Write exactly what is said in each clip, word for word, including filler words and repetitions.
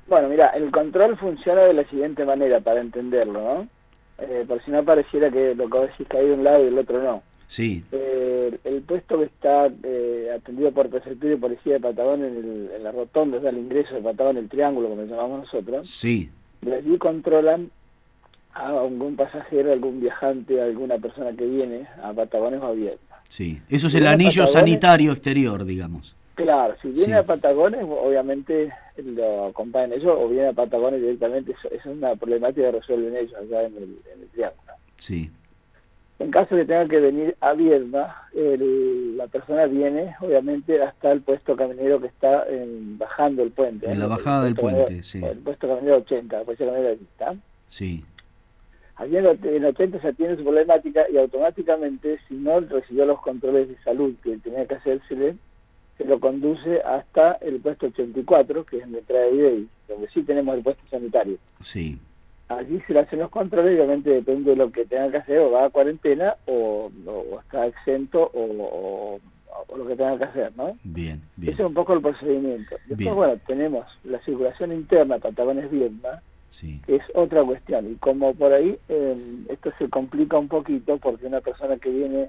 Bueno, mira, el control funciona de la siguiente manera, para entenderlo, ¿no? Eh, por si no pareciera que lo que vos decís que hay de un lado y del otro no. Sí, Eh, el puesto que está eh, atendido por Prefectura y Policía de Patagones en, el- en la rotonda, o sea, el ingreso de Patagones, el triángulo, como le llamamos nosotros, sí, de allí controlan a algún pasajero, algún viajante, alguna persona que viene a Patagones o a Viedma. sí. Eso es Si el viene a anillo Patagones, sanitario exterior, digamos. claro, si viene a Sí, Patagones, obviamente lo acompañan ellos, o viene a Patagones directamente, eso, eso es una problemática que resuelven ellos allá en el, en el triángulo. sí. En caso de que tenga que venir a Viedma, el- la persona viene, obviamente, hasta el puesto caminero que está en- bajando el puente, ¿eh? En la el, el bajada del puesto caminero, puente, sí, el puesto caminero ochenta, el puesto caminero allí, ¿está? sí. Allí en, en ochenta se atiende su problemática y automáticamente, si no recibió los controles de salud que tenía que hacérsele, se lo conduce hasta el puesto ochenta y cuatro, que es en la entrada de Videy, donde sí tenemos el puesto sanitario. Sí, Allí se le hacen los controles, obviamente depende de lo que tenga que hacer, o va a cuarentena, o, o está exento, o, o, o lo que tenga que hacer, ¿no? bien, Ese bien, es un poco el procedimiento. Después, bien, bueno, tenemos la circulación interna Patagones-Viedma, sí, que es otra cuestión, y como por ahí eh, esto se complica un poquito, porque una persona que viene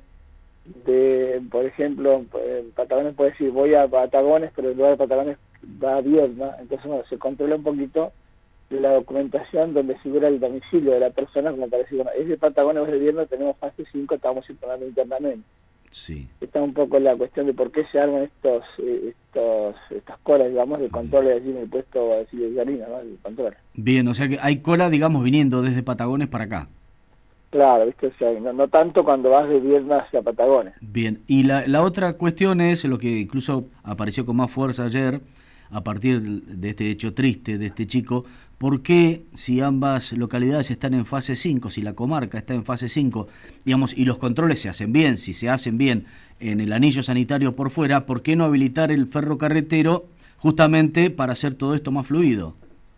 de, por ejemplo, en Patagones puede decir, voy a Patagones, pero en lugar de Patagones va a Viedma, entonces, bueno, se controla un poquito la documentación donde figura el domicilio de la persona, como para decir, bueno, es de Patagones o es de Viedma, tenemos fase cinco, estamos informando internamente. sí. Está un poco la cuestión de por qué se arman estos, eh, estos estas colas, digamos, de control allí en el puesto así de Yarina, ¿no? El control. Bien, o sea que hay cola, digamos, viniendo desde Patagones para acá. Claro, ¿viste? O sea, no, no tanto cuando vas de Viedma hacia Patagones. Bien, y la, la otra cuestión es lo que incluso apareció con más fuerza ayer, a partir de este hecho triste de este chico, ¿por qué si ambas localidades están en fase cinco, si la comarca está en fase cinco, digamos, y los controles se hacen bien, si se hacen bien en el anillo sanitario por fuera, ¿por qué no habilitar el ferrocarretero justamente para hacer todo esto más fluido?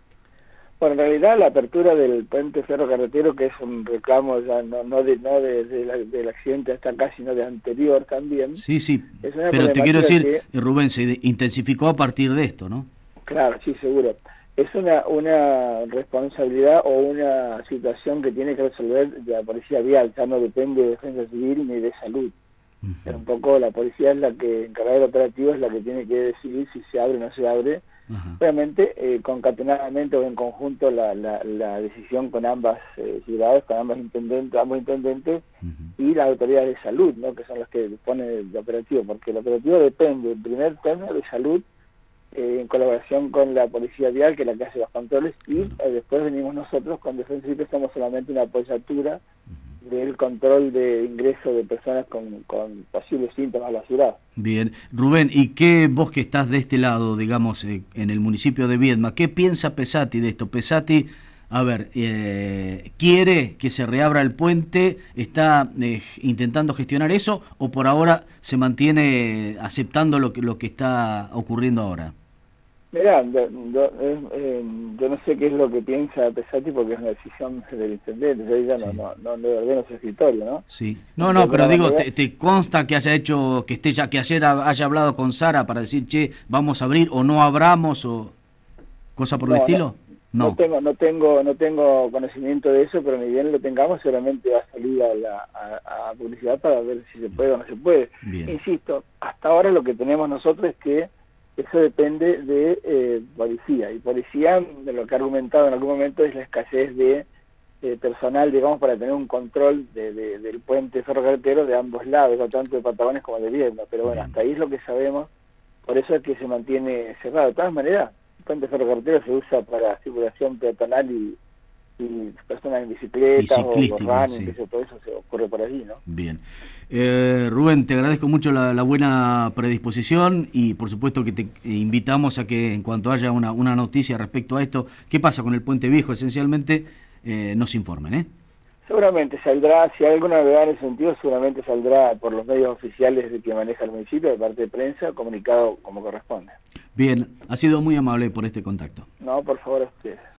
Bueno, en realidad la apertura del puente ferrocarretero, que es un reclamo ya no, no, de, no de, de la, del accidente hasta acá, sino de anterior también, Sí, sí, es una pero te quiero problemática decir, que, eh, Rubén, se de- intensificó a partir de esto, ¿no? claro, sí, seguro, es una, una responsabilidad o una situación que tiene que resolver la policía vial, ya no depende de defensa civil ni de salud. Ujú. Un poco la policía es la que, encargada del operativo, es la que tiene que decidir si se abre o no se abre. Ajá. Obviamente, eh, concatenadamente o en conjunto la, la, la decisión con ambas eh, ciudades, con ambas intendentes, ambos intendentes Ujú. y las autoridades de salud, ¿no? Que son las que disponen del operativo, porque el operativo depende, en primer término, de salud, eh, en colaboración con la policía vial, que es la que hace los controles, y Claro. eh, después venimos nosotros, con Defensa Civil, somos solamente una apoyatura del control de ingreso de personas con, con posibles síntomas a la ciudad. Bien, Rubén, ¿y qué vos que estás de este lado, digamos, eh, en el municipio de Viedma, qué piensa Pesati de esto? Pesati, a ver, eh, ¿quiere que se reabra el puente? ¿Está eh, intentando gestionar eso o por ahora se mantiene aceptando lo que, lo que está ocurriendo ahora? Mirá, yo, yo, eh, eh, yo no sé qué es lo que piensa Pesati porque es una decisión del intendente, yo ya no, Sí. no, no le ordeno su escritorio, ¿no? Sí. No, De no, pero alguna digo, manera, ¿te, te consta que haya hecho, que esté ya, que ayer ha- haya hablado con Sara para decir, che, vamos a abrir o no abramos o cosa por el no, no, estilo? no No. tengo, no tengo, no tengo conocimiento de eso, pero ni bien lo tengamos, seguramente va a salir a la a, a publicidad para ver si se puede o no se puede. Bien. Insisto, hasta ahora lo que tenemos nosotros es que eso depende de eh, policía, y policía, de lo que ha argumentado en algún momento, es la escasez de eh, personal, digamos, para tener un control de, de, del puente ferrocarretero de ambos lados, no tanto de Patagones como de Viedma, pero bueno, Bien. hasta ahí es lo que sabemos, por eso es que se mantiene cerrado. De todas maneras, el puente ferrocarretero se usa para circulación peatonal y, y personas en Y bicicletas o los ciclística, running, que sí. eso, todo eso se ocurre por allí, ¿no? Bien. Eh, Rubén, te agradezco mucho la, la buena predisposición y por supuesto que te invitamos a que en cuanto haya una, una noticia respecto a esto, qué pasa con el Puente Viejo, esencialmente, eh, nos informen, ¿eh? Seguramente saldrá, si hay alguna novedad en ese sentido, seguramente saldrá por los medios oficiales de que maneja el municipio, de parte de prensa, comunicado como corresponde. Bien, ha sido muy amable por este contacto. No, por favor, a ustedes.